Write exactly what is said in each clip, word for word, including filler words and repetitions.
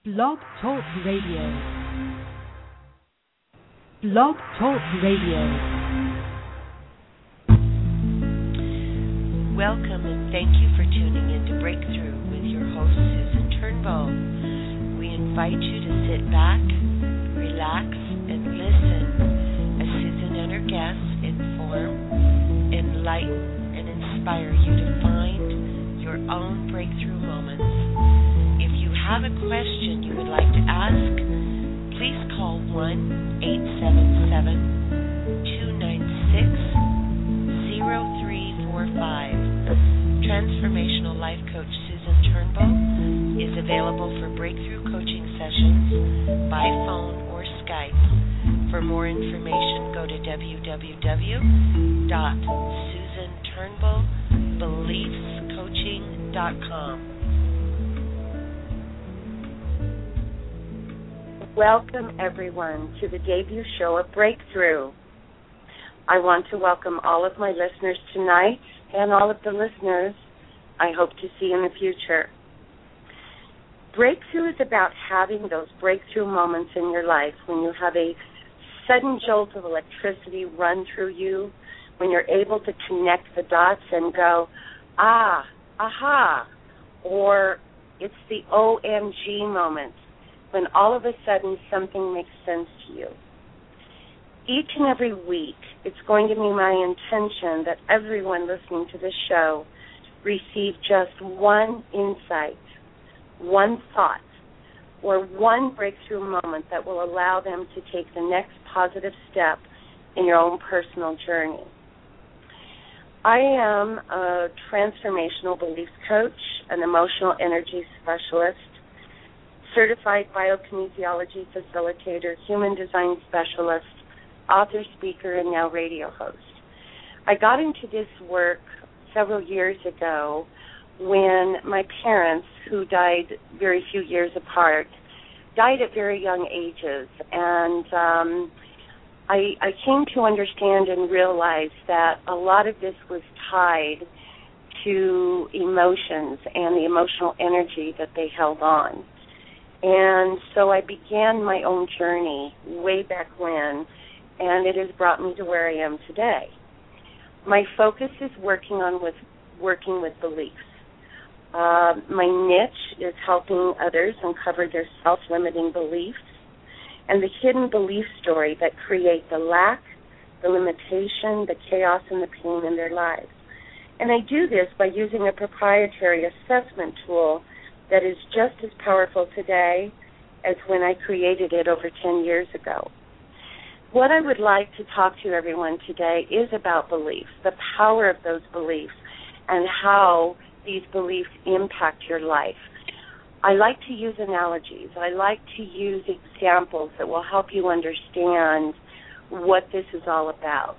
Blog Talk Radio. Blog Talk Radio. Welcome and thank you for tuning in to Breakthrough with your host, Susan Turnbull. We invite you to sit back, relax, and listen as Susan and her guests inform, enlighten, and inspire you to find your own breakthrough moments. If you have a question you would like to ask, please call one eight seven seven, two nine six, zero three four five. Transformational Life Coach Susan Turnbull is available for breakthrough coaching sessions by phone or Skype. For more information, go to w w w dot susan turnbull beliefs coaching dot com. Welcome, everyone, to the debut show of Breakthrough. I want to welcome all of my listeners tonight and all of the listeners I hope to see in the future. Breakthrough is about having those breakthrough moments in your life when you have a sudden jolt of electricity run through you, when you're able to connect the dots and go, ah, aha, or it's the O M G moment, when all of a sudden something makes sense to you. Each and every week, it's going to be my intention that everyone listening to this show receive just one insight, one thought, or one breakthrough moment that will allow them to take the next positive step in your own personal journey. I am a transformational beliefs coach, an emotional energy specialist, certified biokinesiology facilitator, human design specialist, author, speaker, and now radio host. I got into this work several years ago when my parents, who died very few years apart, died at very young ages. And um, I, I came to understand and realize that a lot of this was tied to emotions and the emotional energy that they held on. And so I began my own journey way back when, and it has brought me to where I am today. My focus is working on with working with beliefs. Uh, my niche is helping others uncover their self-limiting beliefs and the hidden belief story that create the lack, the limitation, the chaos, and the pain in their lives. And I do this by using a proprietary assessment tool that is just as powerful today as when I created it over ten years ago. What I would like to talk to everyone today is about beliefs, the power of those beliefs, and how these beliefs impact your life. I like to use analogies. I like to use examples that will help you understand what this is all about.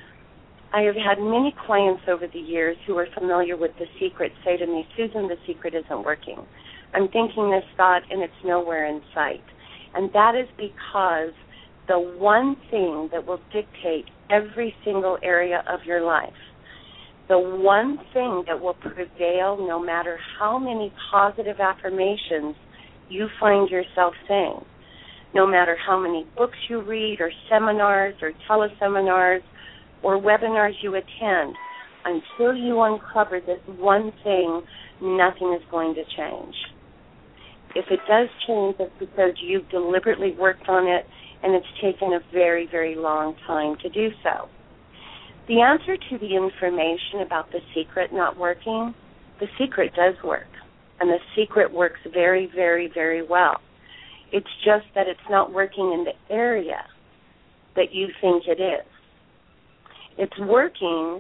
I have had many clients over the years who are familiar with The Secret say to me, Susan, the secret isn't working. I'm thinking this thought and it's nowhere in sight. And that is because the one thing that will dictate every single area of your life, the one thing that will prevail no matter how many positive affirmations you find yourself saying, no matter how many books you read or seminars or teleseminars or webinars you attend, until you uncover this one thing, nothing is going to change. If it does change, it's because you've deliberately worked on it and it's taken a very, very long time to do so. The answer to the information about the secret not working, the secret does work, and the secret works very, very, very well. It's just that it's not working in the area that you think it is. It's working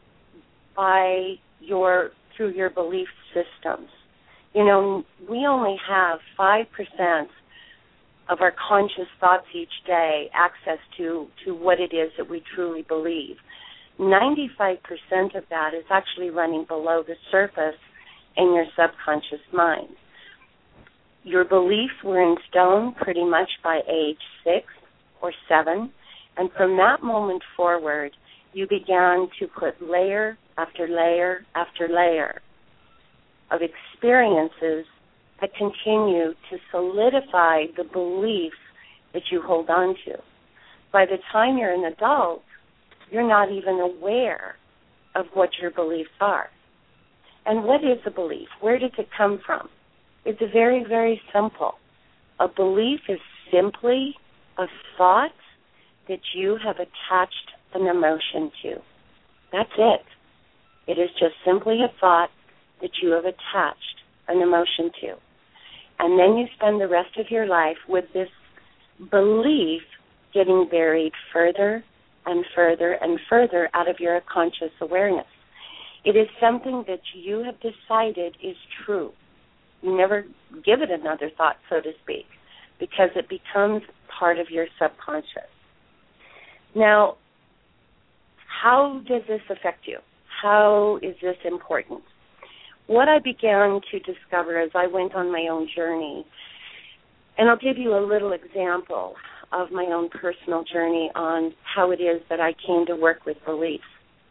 by your through your belief systems. You know, we only have five percent of our conscious thoughts each day access to, to what it is that we truly believe. ninety-five percent of that is actually running below the surface in your subconscious mind. Your beliefs were in stone pretty much by age six or seven, and from that moment forward, you began to put layer after layer after layer of experiences that continue to solidify the beliefs that you hold on to. By the time you're an adult, you're not even aware of what your beliefs are. And what is a belief? Where does it come from? It's very, very simple. A belief is simply a thought that you have attached an emotion to. That's it. It is just simply a thought that you have attached an emotion to. And then you spend the rest of your life with this belief getting buried further and further and further out of your conscious awareness. It is something that you have decided is true. You never give it another thought, so to speak, because it becomes part of your subconscious. Now, how does this affect you? How is this important? What I began to discover as I went on my own journey, and I'll give you a little example of my own personal journey on how it is that I came to work with beliefs.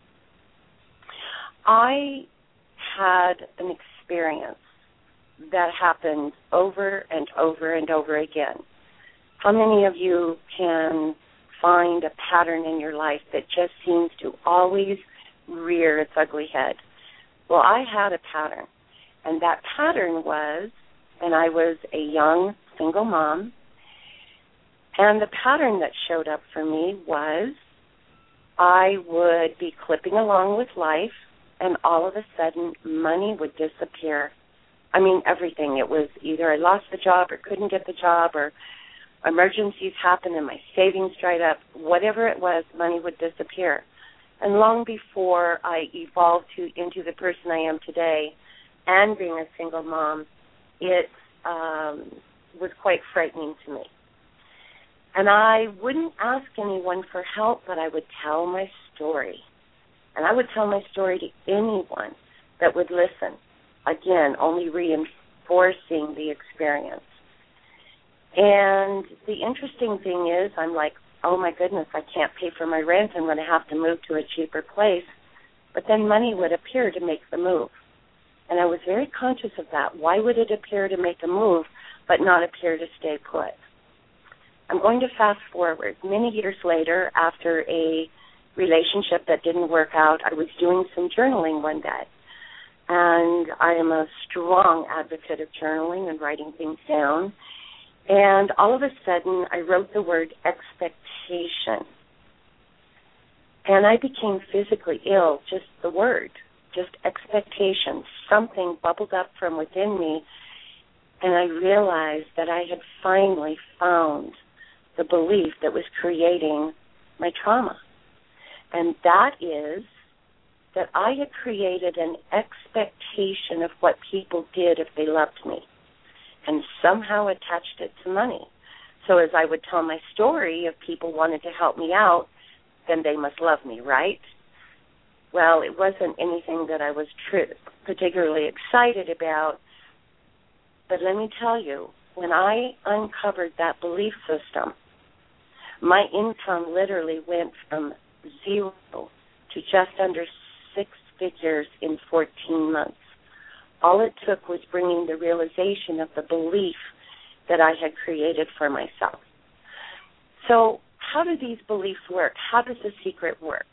I had an experience that happened over and over and over again. How many of you can find a pattern in your life that just seems to always rear its ugly head? Well, I had a pattern, and that pattern was, and I was a young single mom, and the pattern that showed up for me was I would be clipping along with life, and all of a sudden money would disappear. I mean, everything. It was either I lost the job or couldn't get the job, or emergencies happened and my savings dried up. Whatever it was, money would disappear. And long before I evolved to into the person I am today and being a single mom, it um, was quite frightening to me. And I wouldn't ask anyone for help, but I would tell my story. And I would tell my story to anyone that would listen. Again, only reinforcing the experience. And the interesting thing is, I'm like, oh my goodness, I can't pay for my rent. I'm going to have to move to a cheaper place. But then money would appear to make the move. And I was very conscious of that. Why would it appear to make a move but not appear to stay put? I'm going to fast forward. Many years later, after a relationship that didn't work out, I was doing some journaling one day. And I am a strong advocate of journaling and writing things down. And all of a sudden, I wrote the word expectation. And I became physically ill, just the word, just expectation. Something bubbled up from within me, and I realized that I had finally found the belief that was creating my trauma. And that is that I had created an expectation of what people did if they loved me, and somehow attached it to money. So as I would tell my story, if people wanted to help me out, then they must love me, right? Well, it wasn't anything that I was tr- particularly excited about, but let me tell you, when I uncovered that belief system, my income literally went from zero to just under six figures in fourteen months. All it took was bringing the realization of the belief that I had created for myself. So how do these beliefs work? How does the secret work?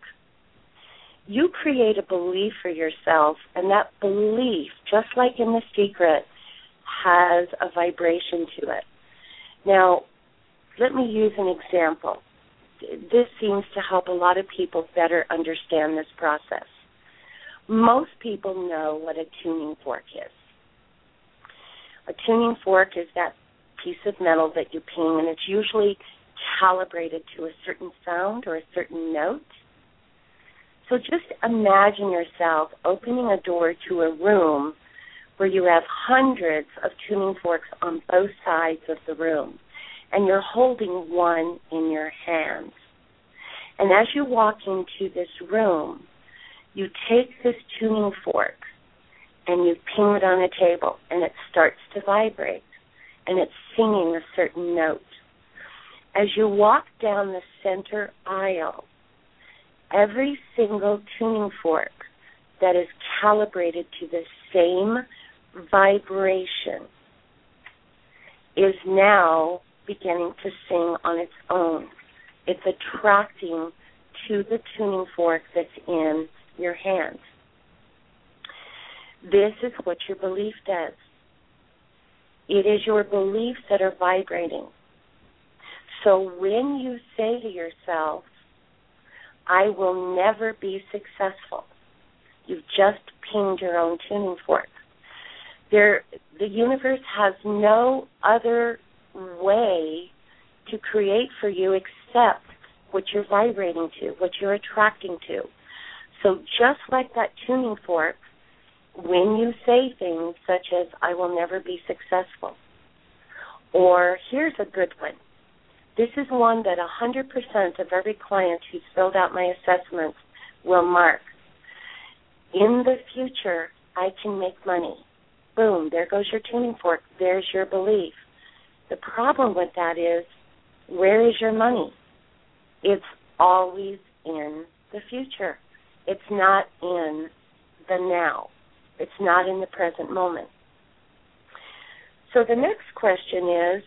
You create a belief for yourself, and that belief, just like in The Secret, has a vibration to it. Now, let me use an example. This seems to help a lot of people better understand this process. Most people know what a tuning fork is. A tuning fork is that piece of metal that you ping, and it's usually calibrated to a certain sound or a certain note. So just imagine yourself opening a door to a room where you have hundreds of tuning forks on both sides of the room, and you're holding one in your hand. And as you walk into this room, you take this tuning fork and you ping it on a table, and it starts to vibrate, and it's singing a certain note. As you walk down the center aisle, every single tuning fork that is calibrated to the same vibration is now beginning to sing on its own. It's attracting to the tuning fork that's in your hand. This is what your belief does. It is your beliefs that are vibrating. So when you say to yourself, I will never be successful, you've just pinged your own tuning fork. There, the universe has no other way to create for you except what you're vibrating to, what you're attracting to. So just like that tuning fork, when you say things such as, I will never be successful, or here's a good one. This is one that one hundred percent of every client who's filled out my assessments will mark. In the future, I can make money. Boom, there goes your tuning fork. There's your belief. The problem with that is, where is your money? It's always in the future. It's not in the now. It's not in the present moment. So the next question is,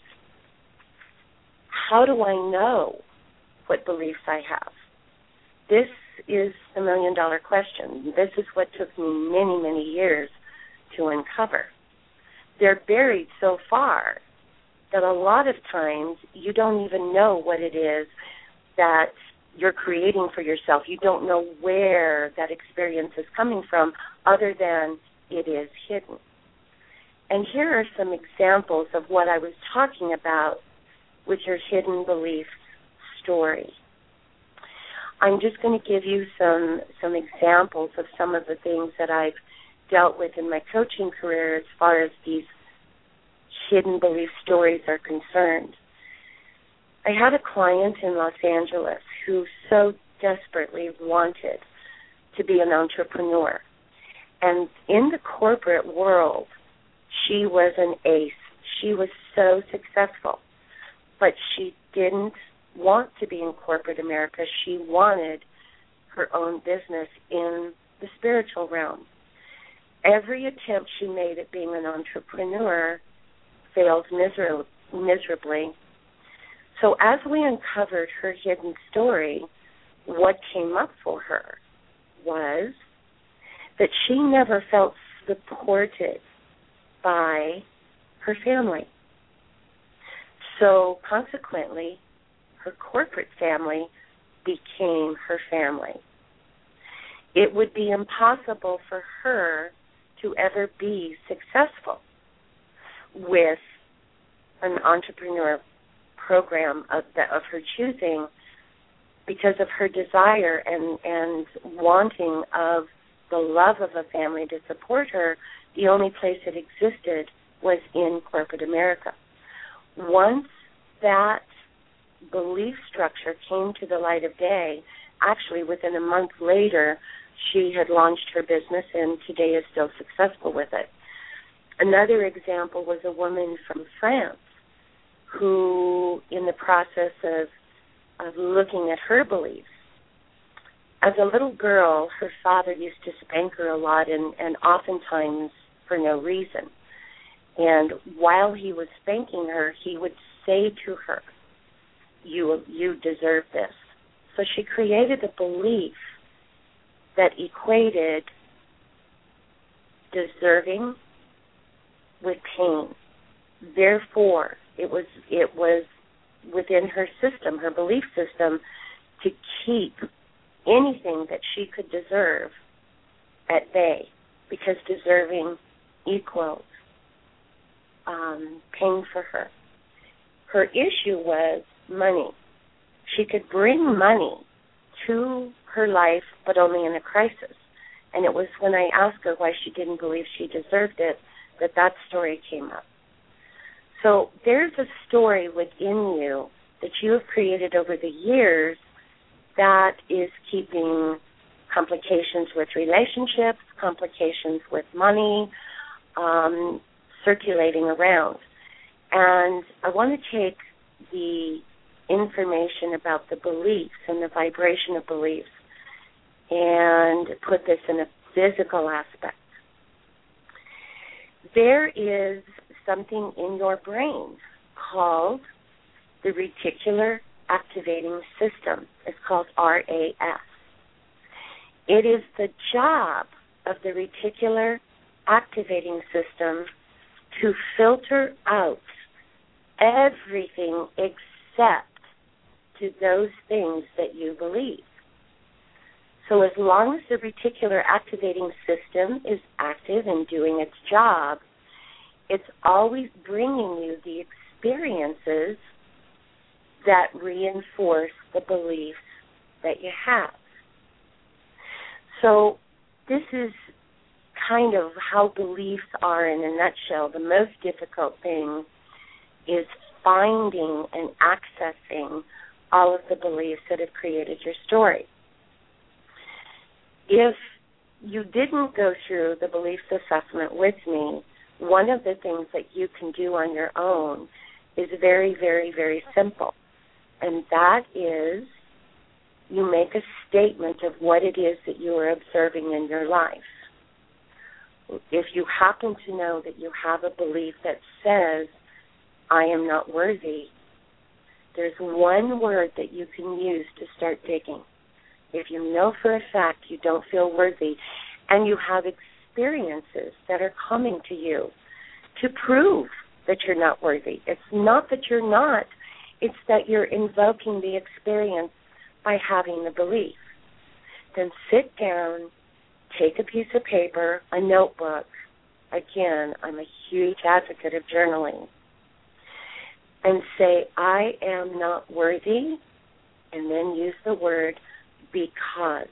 how do I know what beliefs I have? This is the million-dollar question. This is what took me many, many years to uncover. They're buried so far that a lot of times you don't even know what it is that you're creating for yourself. You don't know where that experience is coming from other than it is hidden. And here are some examples of what I was talking about with your hidden beliefs story. I'm just going to give you some some examples of some of the things that I've dealt with in my coaching career as far as these hidden belief stories are concerned. I had a client in Los Angeles who so desperately wanted to be an entrepreneur. And in the corporate world, she was an ace. She was so successful. But she didn't want to be in corporate America. She wanted her own business in the spiritual realm. Every attempt she made at being an entrepreneur failed miser- miserably. So as we uncovered her hidden story, what came up for her was that she never felt supported by her family. So consequently, her corporate family became her family. It would be impossible for her to ever be successful with an entrepreneur program of, the, of her choosing because of her desire and, and wanting of the love of a family to support her. The only place it existed was in corporate America. Once that belief structure came to the light of day, actually within a month later, she had launched her business and today is still successful with it. Another example was a woman from France who, in the process of, of looking at her beliefs, as a little girl, her father used to spank her a lot and, and oftentimes for no reason. And while he was spanking her, he would say to her, you, you deserve this. So she created a belief that equated deserving with pain. Therefore, it was it was within her system, her belief system, to keep anything that she could deserve at bay, because deserving equals um, pain for her. Her issue was money. She could bring money to her life, but only in a crisis. And it was when I asked her why she didn't believe she deserved it that that story came up. So there's a story within you that you have created over the years that is keeping complications with relationships, complications with money, um, circulating around. And I want to take the information about the beliefs and the vibration of beliefs and put this in a physical aspect. There is something in your brain called the reticular activating system. It's called R A S. It is the job of the reticular activating system to filter out everything except to those things that you believe. So as long as the reticular activating system is active and doing its job, it's always bringing you the experiences that reinforce the beliefs that you have. So this is kind of how beliefs are in a nutshell. The most difficult thing is finding and accessing all of the beliefs that have created your story. If you didn't go through the beliefs assessment with me, one of the things that you can do on your own is very, very, very simple. And that is you make a statement of what it is that you are observing in your life. If you happen to know that you have a belief that says, I am not worthy, there's one word that you can use to start digging. If you know for a fact you don't feel worthy and you have experiences that are coming to you to prove that you're not worthy, it's not that you're not, it's that you're invoking the experience by having the belief. Then sit down, take a piece of paper, a notebook. Again, I'm a huge advocate of journaling. And say, I am not worthy, and then use the word because.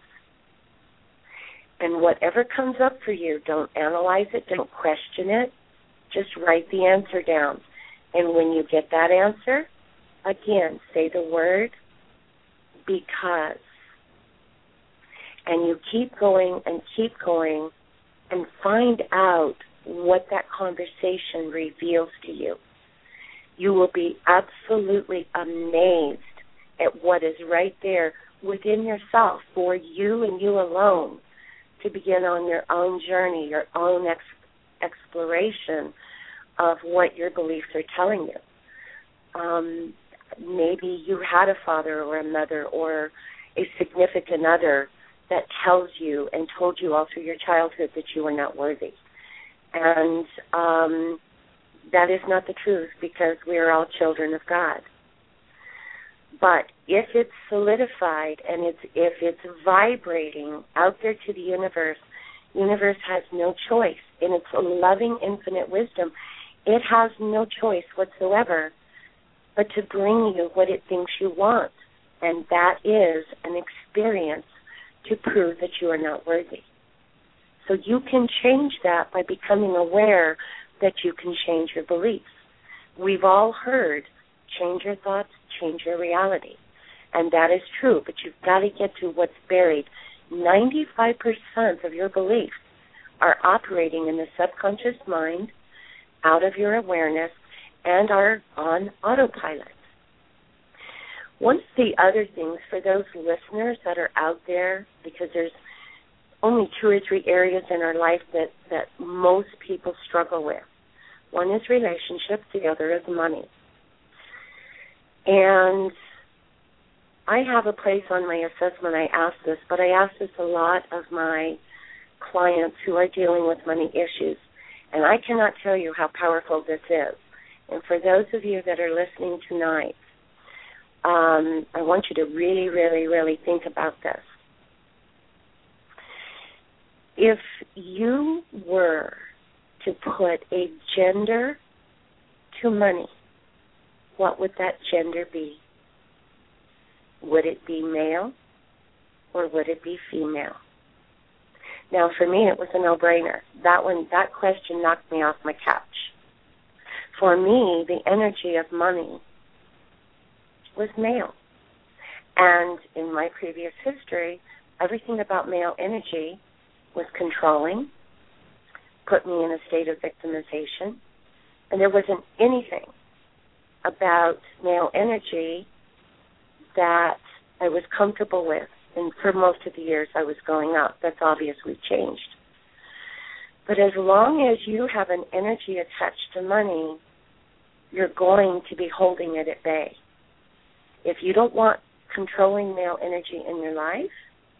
And whatever comes up for you, don't analyze it, don't question it, just write the answer down. And when you get that answer, again, say the word because. And you keep going and keep going and find out what that conversation reveals to you. You will be absolutely amazed at what is right there within yourself for you and you alone to begin on your own journey, your own ex- exploration of what your beliefs are telling you. Um, maybe you had a father or a mother or a significant other that tells you and told you all through your childhood that you are not worthy. And um, that is not the truth because we are all children of God. But if it's solidified and it's, if it's vibrating out there to the universe, the universe has no choice. In its loving, infinite wisdom, it has no choice whatsoever but to bring you what it thinks you want. And that is an experience to prove that you are not worthy. So you can change that by becoming aware that you can change your beliefs. We've all heard, change your thoughts, change your reality. And that is true, but you've got to get to what's buried. ninety-five percent of your beliefs are operating in the subconscious mind, out of your awareness, and are on autopilot. One of the other things for those listeners that are out there, because there's only two or three areas in our life that, that most people struggle with. One is relationships, the other is money. And I have a place on my assessment, I ask this, but I ask this a lot of my clients who are dealing with money issues. And I cannot tell you how powerful this is. And for those of you that are listening tonight, um, I want you to really, really, really think about this. If you were to put a gender to money, what would that gender be? Would it be male or would it be female? Now, for me, it was a no-brainer. That one, that question knocked me off my couch. For me, the energy of money was male. And in my previous history, everything about male energy was controlling, put me in a state of victimization, and there wasn't anything about male energy that I was comfortable with. And for most of the years I was going up. That's obviously changed. But as long as you have an energy attached to money, you're going to be holding it at bay. If you don't want controlling male energy in your life,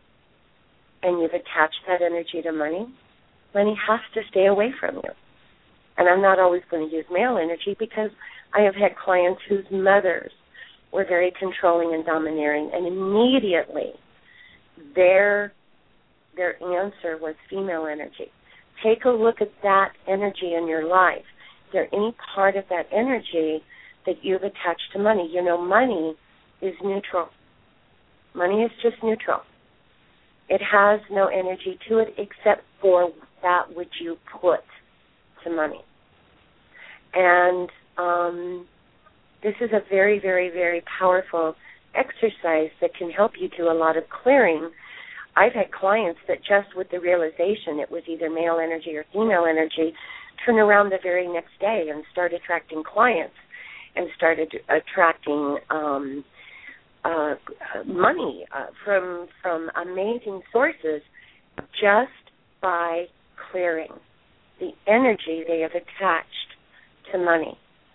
and you've attached that energy to money, money has to stay away from you. And I'm not always going to use male energy because I have had clients whose mothers were very controlling and domineering, and immediately their their answer was female energy. Take a look at that energy in your life. Is there any part of that energy that you've attached to money? You know, money is neutral. Money is just neutral. It has no energy to it except for that which you put to money. And um, this is a very, very, very powerful exercise that can help you do a lot of clearing. I've had clients that just with the realization it was either male energy or female energy turn around the very next day and start attracting clients and started attracting um, uh, money uh, from from amazing sources just by clearing the energy they have attached to money.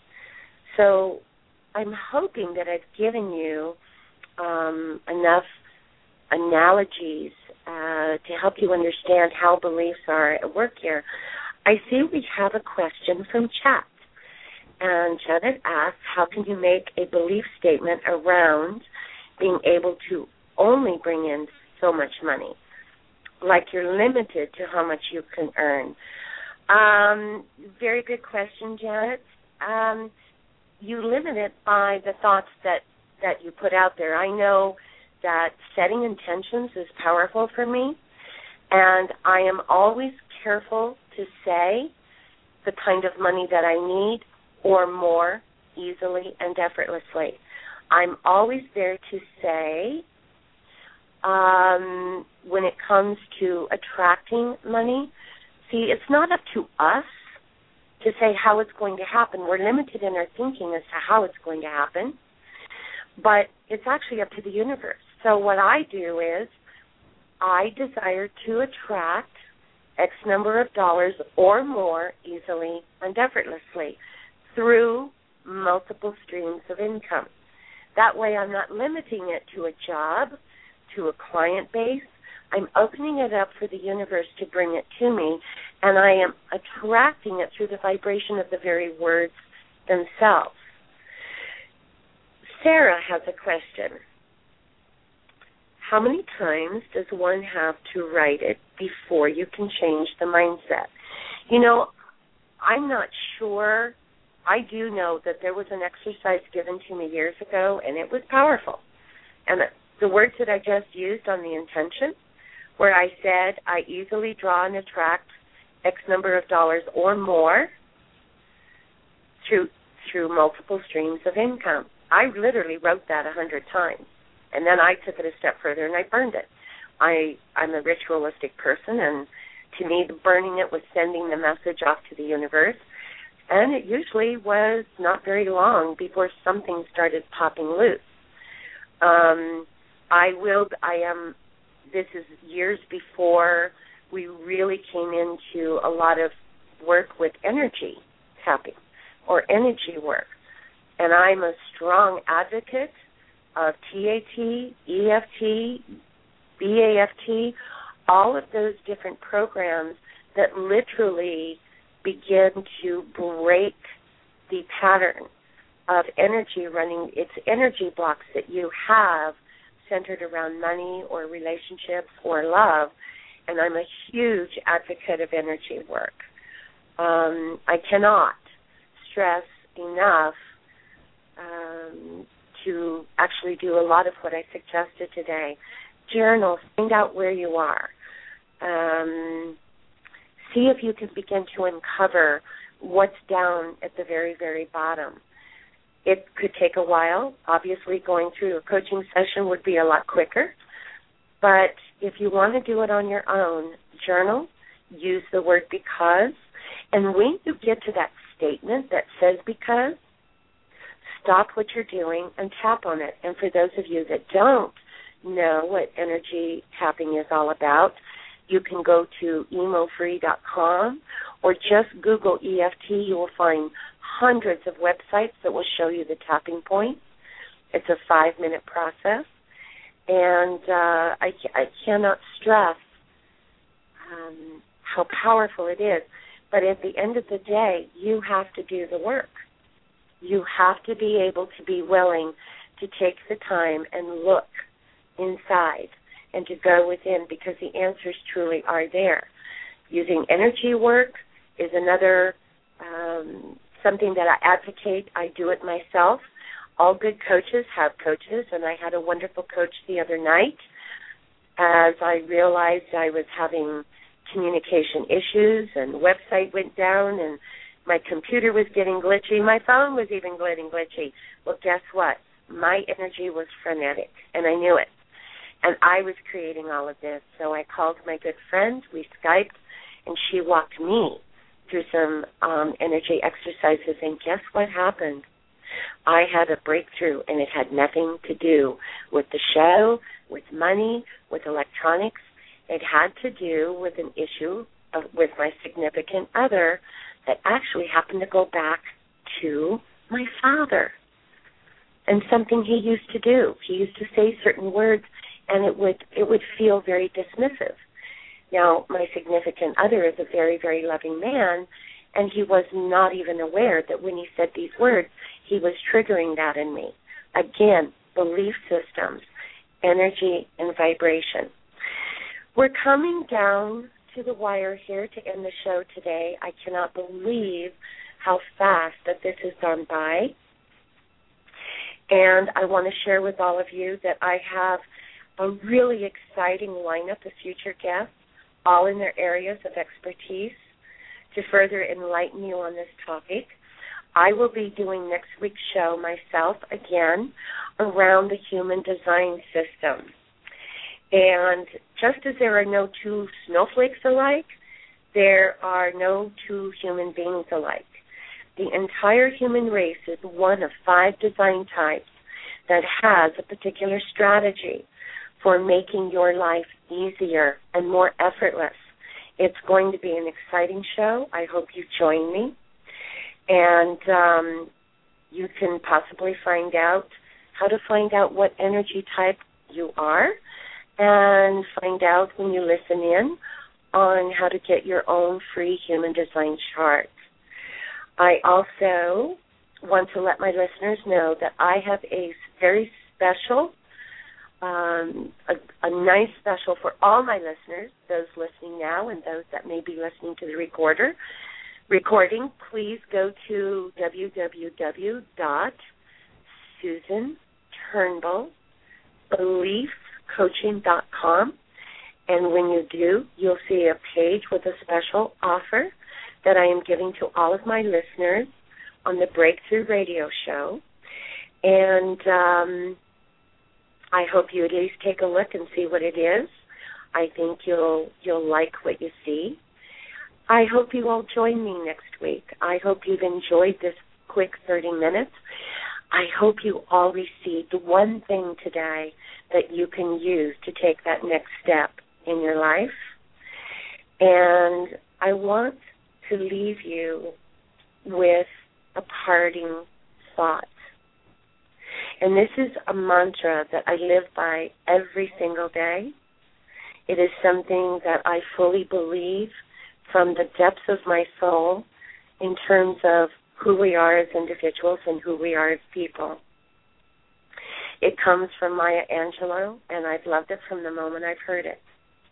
So I'm hoping that I've given you um, enough analogies uh, to help you understand how beliefs are at work here. I see we have a question from chat. And Janet asks, how can you make a belief statement around being able to only bring in so much money? Like you're limited to how much you can earn. Um, very good question, Janet. Um, you limit it by the thoughts that, that you put out there. I know that setting intentions is powerful for me, and I am always careful to say the kind of money that I need or more easily and effortlessly. I'm always there to say um, when it comes to attracting money, see, it's not up to us to say how it's going to happen. We're limited in our thinking as to how it's going to happen, but it's actually up to the universe. So what I do is I desire to attract X number of dollars or more easily and effortlessly through multiple streams of income. That way I'm not limiting it to a job, to a client base. I'm opening it up for the universe to bring it to me, and I am attracting it through the vibration of the very words themselves. Sarah has a question. How many times does one have to write it before you can change the mindset? You know, I'm not sure. I do know that there was an exercise given to me years ago, and it was powerful. And the words that I just used on the intention, where I said I easily draw and attract X number of dollars or more through through multiple streams of income. I literally wrote that a hundred times. And then I took it a step further and I burned it. I, I'm a ritualistic person, and to me, the burning it was sending the message off to the universe. And it usually was not very long before something started popping loose. Um, I will, I am, this is years before we really came into a lot of work with energy tapping or energy work. And I'm a strong advocate of T A T, E F T, B A F T, all of those different programs that literally begin to break the pattern of energy running. It's energy blocks that you have centered around money or relationships or love, and I'm a huge advocate of energy work. Um, I cannot stress enough um, to actually do a lot of what I suggested today. Journal, find out where you are. Um, see if you can begin to uncover what's down at the very, very bottom. It could take a while. Obviously, going through a coaching session would be a lot quicker. But if you want to do it on your own, journal, use the word because, and when you get to that statement that says because, stop what you're doing and tap on it. And for those of you that don't know what energy tapping is all about, you can go to emo free dot com or just Google E F T. You will find hundreds of websites that will show you the tapping point. It's a five-minute process. And uh, I, I cannot stress um, how powerful it is. But at the end of the day, you have to do the work. You have to be able to be willing to take the time and look inside and to go within, because the answers truly are there. Using energy work is another um, something that I advocate. I do it myself. All good coaches have coaches, and I had a wonderful coach the other night as I realized I was having communication issues and the website went down and my computer was getting glitchy. My phone was even getting glitchy. Well, guess what? My energy was frenetic, and I knew it. And I was creating all of this. So I called my good friend. We Skyped, and she walked me through some um, energy exercises. And guess what happened? I had a breakthrough, and it had nothing to do with the show, with money, with electronics. It had to do with an issue of, with my significant other that actually happened to go back to my father and something he used to do. He used to say certain words, and it would it would feel very dismissive. Now, my significant other is a very, very loving man, and he was not even aware that when he said these words, he was triggering that in me. Again, belief systems, energy, and vibration. We're coming down to the wire here to end the show today. I cannot believe how fast that this has gone by. And I want to share with all of you that I have a really exciting lineup of future guests, all in their areas of expertise, to further enlighten you on this topic. I will be doing next week's show myself again around the human design system. And just as there are no two snowflakes alike, there are no two human beings alike. The entire human race is one of five design types that has a particular strategy for making your life easier and more effortless. It's going to be an exciting show. I hope you join me. And um, you can possibly find out how to find out what energy type you are, and find out when you listen in on how to get your own free human design chart. I also want to let my listeners know that I have a very special, um, a, a nice special for all my listeners, those listening now and those that may be listening to the recorder. Recording, please go to w w w dot susan turnbull belief coaching dot com, and when you do, you'll see a page with a special offer that I am giving to all of my listeners on the Breakthrough Radio Show. And um, I hope you at least take a look and see what it is. I think you'll you'll like what you see. I hope you all join me next week. I hope you've enjoyed this quick thirty minutes. I hope you all received one thing today that you can use to take that next step in your life. And I want to leave you with a parting thought. And this is a mantra that I live by every single day. It is something that I fully believe from the depths of my soul in terms of who we are as individuals and who we are as people. It comes from Maya Angelou, and I've loved it from the moment I've heard it.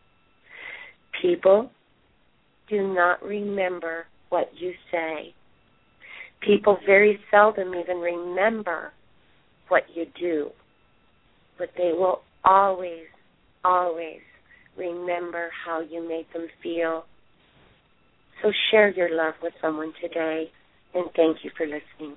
People do not remember what you say. People very seldom even remember what you do, but they will always, always remember how you made them feel. So share your love with someone today, and thank you for listening.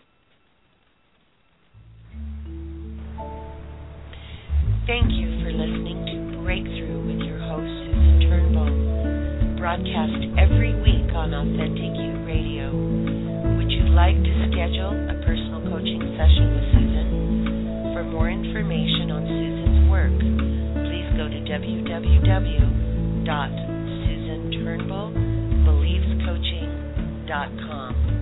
Thank you for listening to Breakthrough with your host, Susan Turnbull, broadcast every week on Authentic You Radio. Would you like to schedule a personal coaching session with Susan? For more information on Susan's work, please go to w w w dot susan turnbull beliefs coaching dot com.